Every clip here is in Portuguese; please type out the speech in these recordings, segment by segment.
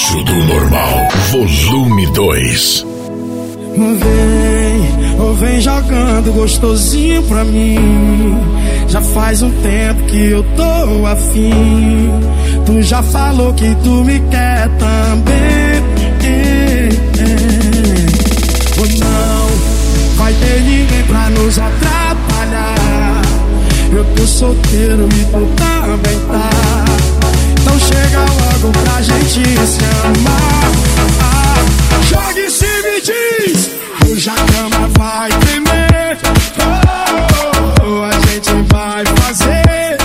Abaixo do normal, volume 2. Vem jogando gostosinho pra mim. Já faz um tempo que eu tô afim. Tu já falou que tu me quer também. Ou não vai ter ninguém pra nos atrapalhar. Eu tô solteiro e tu também tá. Então chega logo pra gente se amar. Joga e se me diz, hoje a cama vai tremer. A gente vai fazer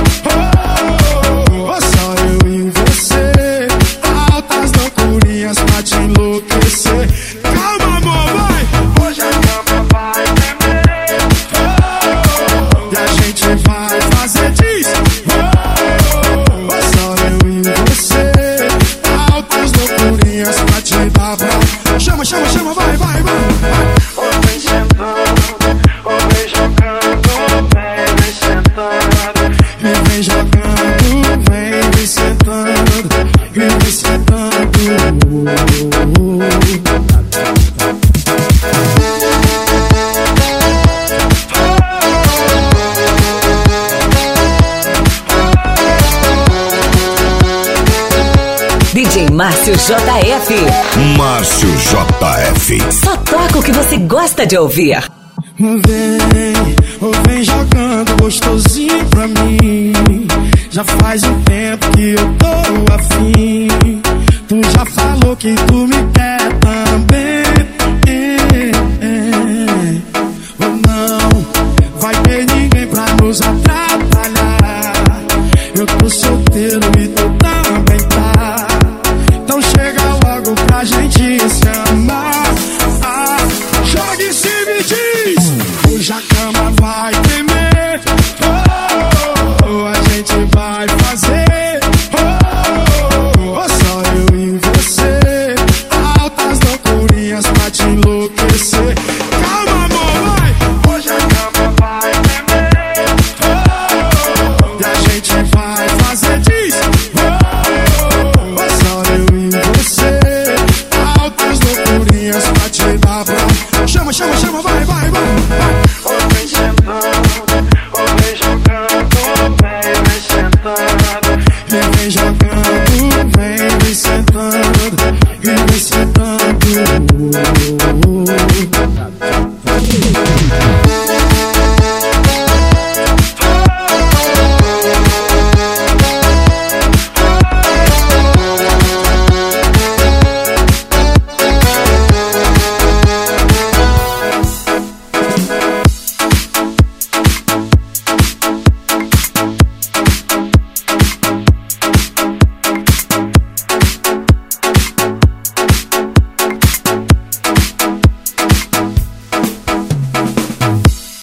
só eu e você. Altas loucurinhas pra te enlouquecer. Calma, amor, vai. Hoje a cama vai tremer. E a gente vai fazer diz só eu e você. Altas loucurinhas pra te dar pra... Chama, chama, chama, vai, vai, vai. Vem sentando, vem jogando, vem sentando. E vem jogando, vem sentando. E vem sentando. DJ Márcio JF. Márcio JF. Só toca o que você gosta de ouvir. Vem jogando gostosinho pra mim. Já faz um tempo que eu tô afim. Tu já falou que tu me quer também. Ou não vai ter ninguém pra nos atrapalhar. Eu tô solteiro e tu também tá. Então chega logo pra gente se amar. Joga e se me diz, hoje a cama vai tremer. A gente vai fazer só eu e você. Altas loucurinhas pra te enlouquecer. Calma, amor, vai. Hoje a cama vai tremer. E a gente vai fazer diz só eu e você. Altas loucurinhas pra te dar pra... Chama, chama, chama, vai, vai, vai. Vem sentando, vem jogando, vem sentando. E vem jogando, vem sentando. E vem sentando.